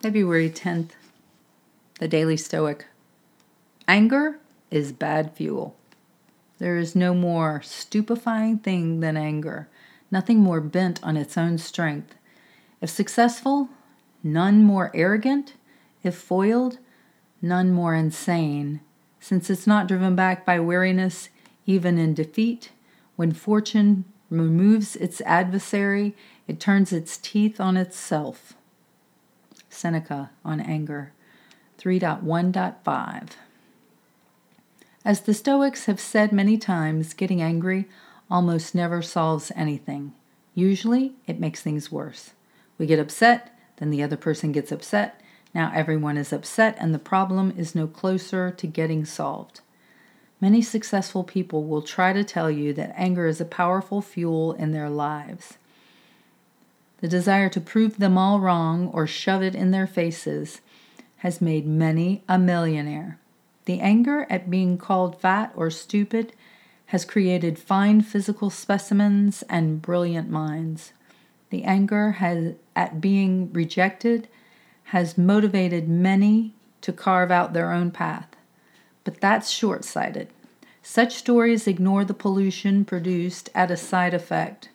February 10th, the Daily Stoic. Anger is bad fuel. There is no more stupefying thing than anger, nothing more bent on its own strength. If successful, none more arrogant. If foiled, none more insane, since it's not driven back by weariness, even in defeat. When fortune removes its adversary, it turns its teeth on itself. Seneca on Anger, 3.1.5. As the Stoics have said many times, getting angry almost never solves anything. Usually, it makes things worse. We get upset, then the other person gets upset. Now everyone is upset, and the problem is no closer to getting solved. Many successful people will try to tell you that anger is a powerful fuel in their lives. The desire to prove them all wrong or shove it in their faces has made many a millionaire. The anger at being called fat or stupid has created fine physical specimens and brilliant minds. The anger at being rejected has motivated many to carve out their own path. But that's short-sighted. Such stories ignore the pollution produced as a side effect,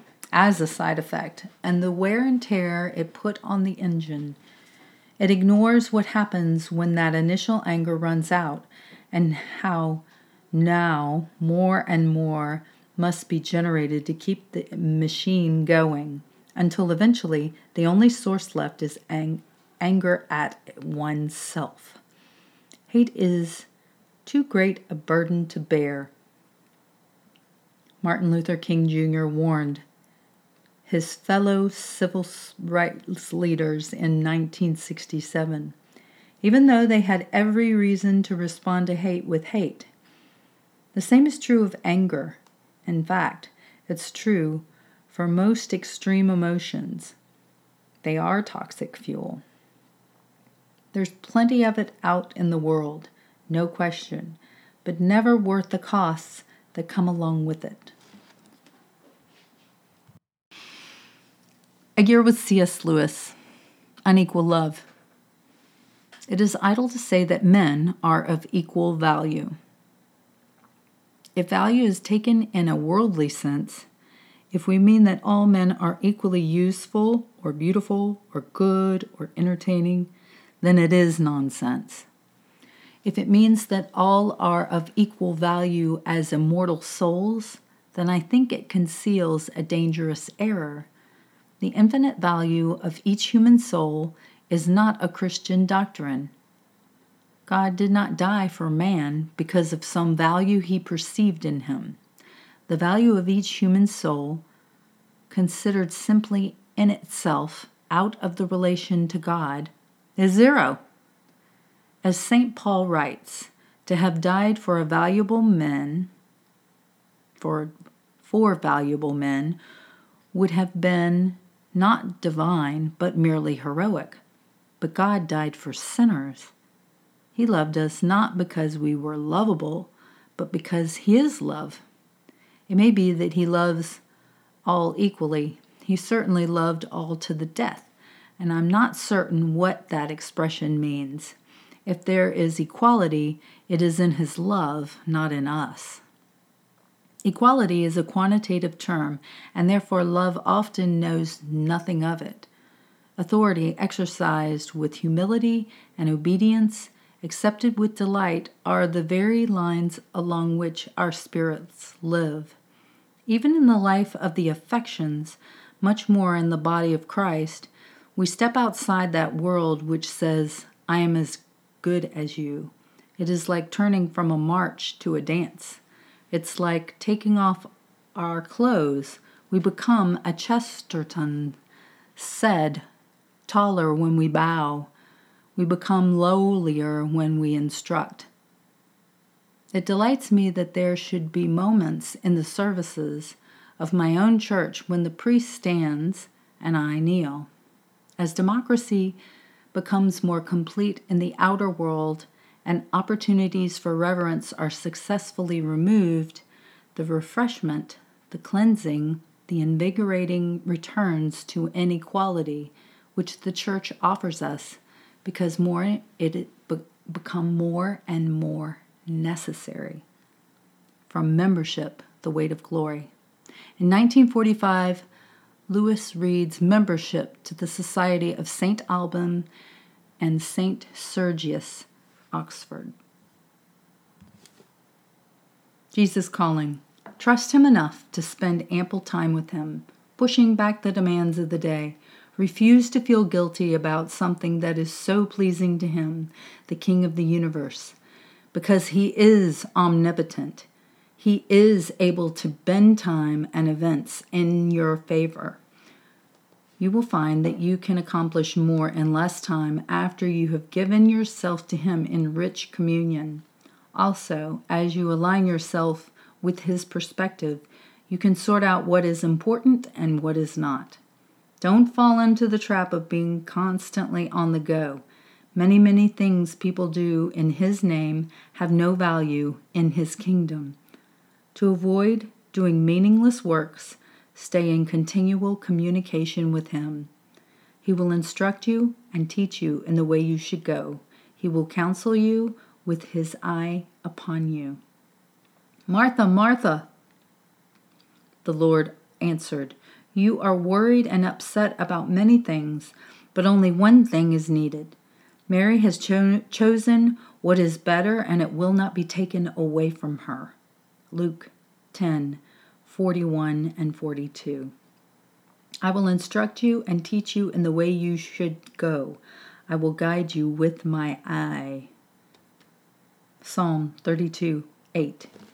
and the wear and tear it put on the engine. It ignores what happens when that initial anger runs out, and how now more and more must be generated to keep the machine going, until eventually the only source left is anger at oneself. Hate is too great a burden to bear. Martin Luther King Jr. warned his fellow civil rights leaders in 1967, even though they had every reason to respond to hate with hate. The same is true of anger. In fact, it's true for most extreme emotions. They are toxic fuel. There's plenty of it out in the world, no question, but never worth the costs that come along with it. A Year with C.S. Lewis, Unequal Love. It is idle to say that men are of equal value. If value is taken in a worldly sense, if we mean that all men are equally useful or beautiful or good or entertaining, then it is nonsense. If it means that all are of equal value as immortal souls, then I think it conceals a dangerous error. The infinite value of each human soul is not a Christian doctrine. God did not die for man because of some value he perceived in him. The value of each human soul, considered simply in itself, out of the relation to God, is zero. As St. Paul writes, to have died for valuable men would have been not divine, but merely heroic. But God died for sinners. He loved us not because we were lovable, but because he is love. It may be that he loves all equally. He certainly loved all to the death, and I'm not certain what that expression means. If there is equality, it is in his love, not in us. Equality is a quantitative term, and therefore love often knows nothing of it. Authority exercised with humility and obedience, accepted with delight, are the very lines along which our spirits live. Even in the life of the affections, much more in the body of Christ, we step outside that world which says, I am as good as you. It is like turning from a march to a dance. It's like taking off our clothes. We become a Chesterton said, taller when we bow. We become lowlier when we instruct. It delights me that there should be moments in the services of my own church when the priest stands and I kneel. As democracy becomes more complete in the outer world and opportunities for reverence are successfully removed, the refreshment, the cleansing, the invigorating returns to inequality, which the church offers us, because it become more and more necessary. From Membership, The Weight of Glory. In 1945, Lewis reads membership to the Society of St. Alban and St. Sergius, Oxford. Jesus Calling. Trust Him enough to spend ample time with Him, pushing back the demands of the day. Refuse to feel guilty about something that is so pleasing to Him, the King of the universe, because He is omnipotent. He is able to bend time and events in your favor. You will find that you can accomplish more in less time after you have given yourself to Him in rich communion. Also, as you align yourself with His perspective, you can sort out what is important and what is not. Don't fall into the trap of being constantly on the go. Many things people do in His name have no value in His kingdom. To avoid doing meaningless works, stay in continual communication with Him. He will instruct you and teach you in the way you should go. He will counsel you with His eye upon you. Martha, Martha, the Lord answered, you are worried and upset about many things, but only one thing is needed. Mary has chosen what is better, and it will not be taken away from her. Luke 10:41 and 42. I will instruct you and teach you in the way you should go. I will guide you with my eye. Psalm 32:8.